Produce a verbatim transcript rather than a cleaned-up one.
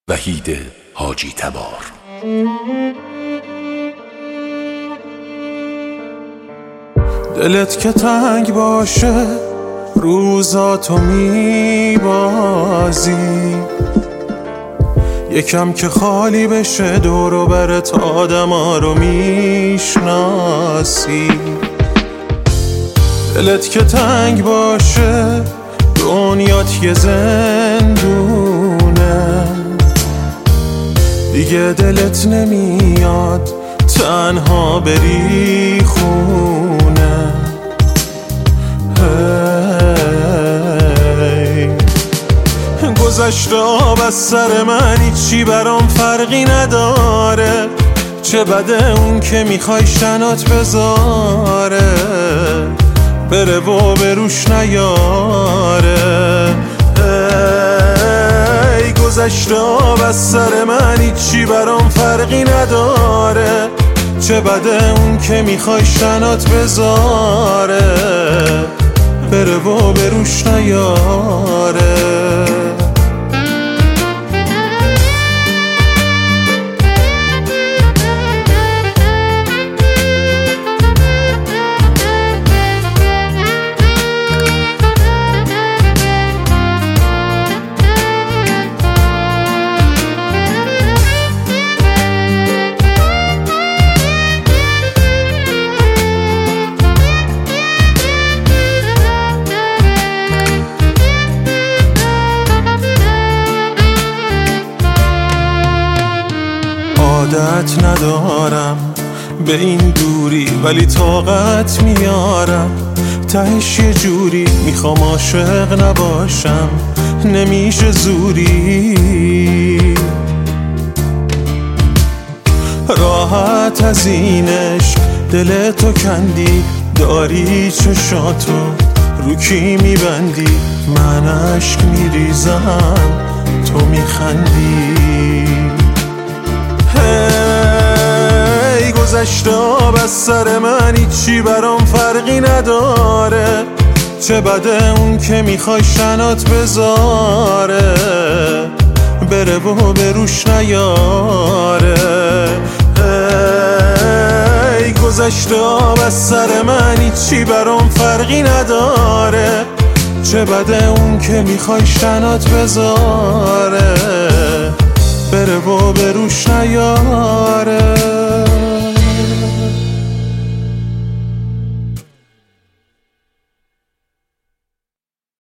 وحید حاجی تبار. دلت که تنگ باشه روزاتو میبازی، یکم که خالی بشه دور و برت آدما رو میشناسی. دلت که تنگ باشه دنیات یه زندونه، دیگه دلت نمیاد تنها بری خونه. هی گذشته آب از سر من هیچی برام فرقی نداره، چه بده اون که میخوای شنات بذاره بره و بروش نیاره. ای گذشته آب از سر من هیچی برام فرقی نداره، چه بده اون که میخوای شنات بذاره بره و بروش نیاره. عادت ندارم به این دوری ولی طاقت میارم، تهش یه جوری میخوام عاشق نباشم نمیشه زوری. راحت از این عشق دل تو کندی، داری چشاتو رو کی میبندی، من عشق میریزم تو میخندی. هی گذشته آب از سر من هیچی برام فرقی نداره، چه بده اون که میخوای شنات بذاره بره و بروش نیاره. هی گذشته آب از سر من هیچی برام فرقی نداره، چه بده اون که میخوای شنات بذاره بره و بروش نیاره.